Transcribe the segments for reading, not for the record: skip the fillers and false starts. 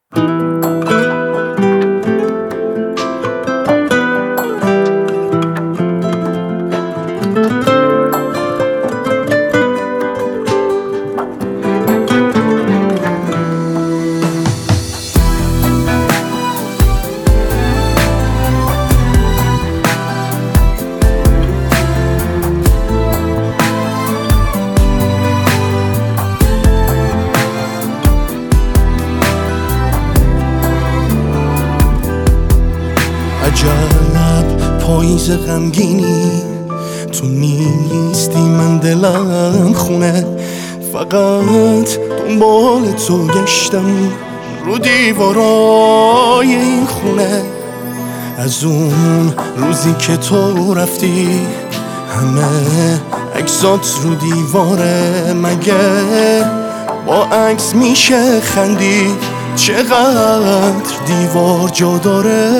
عجب پاییز غمگینی تو نیستی، من دلم خونه، فقط دنبال تو گشتم رو دیوارای این خونه. از اون روزی که تو رفتی همه عکسات رو دیواره، مگه با عکس میشه خندی؟ چقدر دیوار جا داره.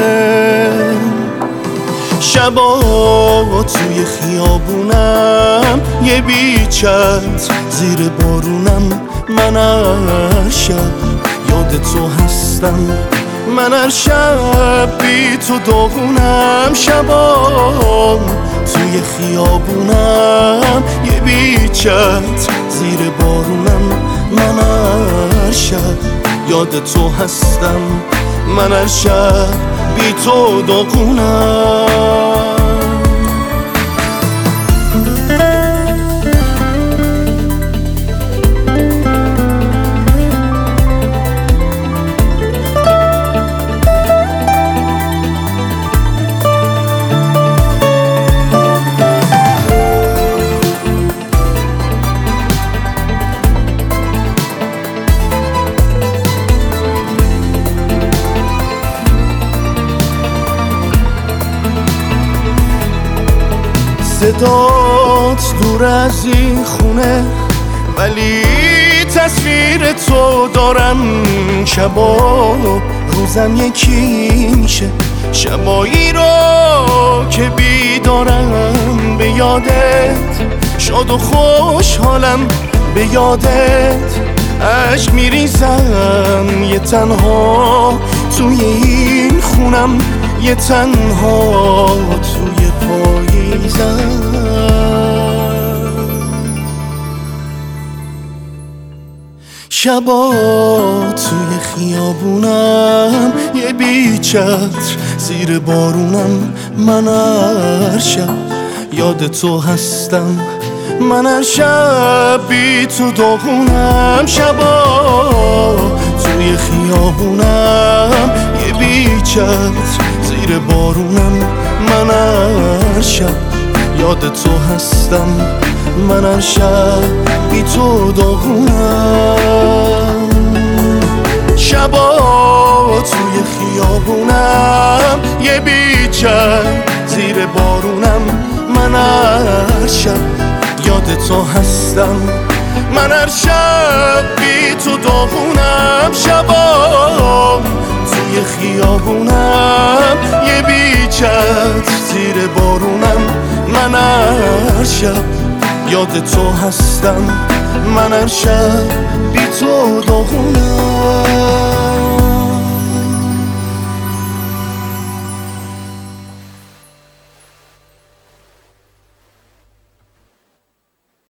شبا توی خیابونم یه بیچت زیر بارونم، من هر شب یاد تو هستم، من هر شب بی تو داغونم. شبا توی خیابونم یه بیچت زیر بارونم، من هر شب یاد تو هستم، من هر شب بی تو داغونم. صدات دور از این خونه ولی تصویر تو دارم. شبا روزم یکی میشه، شبایی رو که بیدارم به یادت، شاد و خوشحالم به یادت، عشق میریزم یه تنها توی این خونم، یه تنها توی پاییزم. شبا توی خیابونم یه بیچت زیر بارونم، من هر شب یاد تو هستم، من هر شب بی تو داغونم. شبا توی خیابونم یه بیچت زیر بارونم، من هر شب یاد تو هستم، من هر شب بی تو داغونم. شبا توی خیابونم یه بیچت زیر بارونم، من هر شب یاد تو هستم، من هر شب بی تو داغونم. شبا توی خیابونم یه بیچت زیر بارونم، من هر شب یاد تو هستم، من هر شب بی تو داغونم.